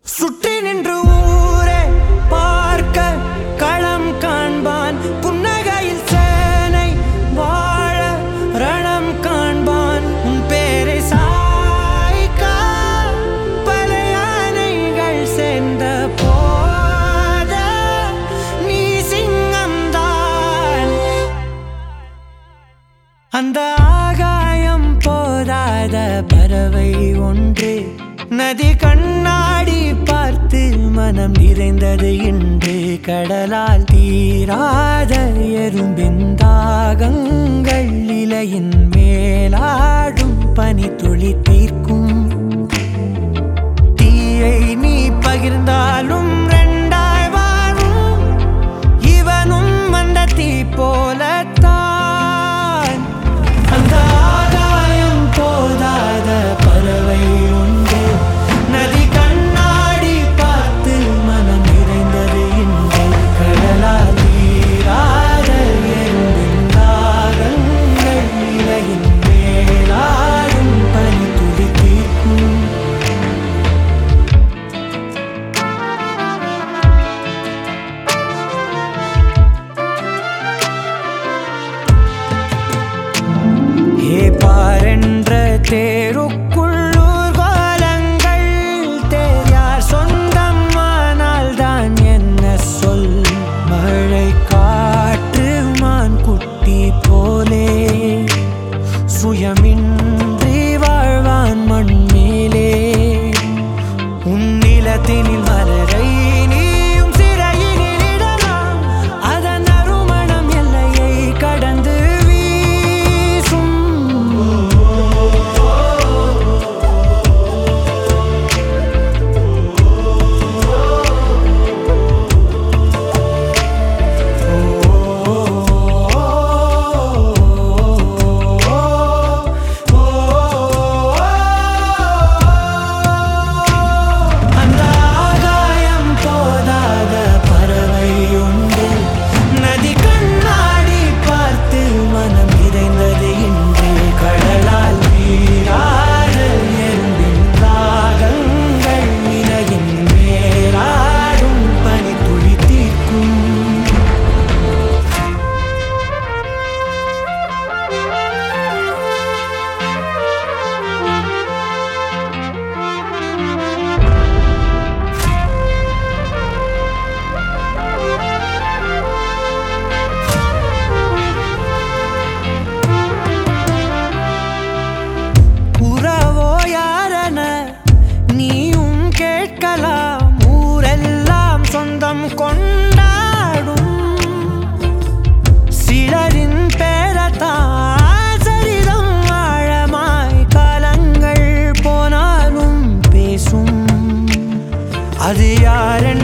சுற்றி நின்று ஊரே பார்க்க களம் காண்பான். புன்னகையில் சேனை வாழ ரணம் காண்பான். உன் பேரை சாய்க்க பல யானைகள் சேர்ந்த போத நீ சிங்கம்தான். அந்த ஆகாயம் போதாத பறவை ஒன்று நதி கண்ணாடி பார்த்து மனம் நிறைந்தது இன்று. கடலால் தீராத எறும்பின் தாகங்கள் இலையின் மேலாடும் பனி துளி தீர்க்கும். தீயை நீ பகிர்ந்தாலும் ரெண்டாய் வாழும். இவனும் அந்த தீ போலத்தான். அந்த ஆகாயம் போதாத பறவை உண்டு நதி கண்ணாடி பார்த்து மனம் நிறைந்தது இன்று. கடலால் தீராத எறும்பின் தாகங்கள் இலையின் மேலாடும் பனி துளி தீர்க்கும். பாரென்ற தேருக்குள்ளூர் கோலங்கள் தேர் சொந்தம் ஆனால் தான் என்ன சொல். மழை காற்று மான் குட்டி போலே சுயமின்றி வாழ்வான் மண் மேலே. உன் நிலத்தினில் மலரை நீயும் சிறையினில் இடலாம். அதன் அருமணம் எல்லையை கடந்து கொண்டாடும். சிலரின் பேரத்தான் சரிதம் ஆழமாய் காலங்கள் போனாலும் பேசும். அது யாரென்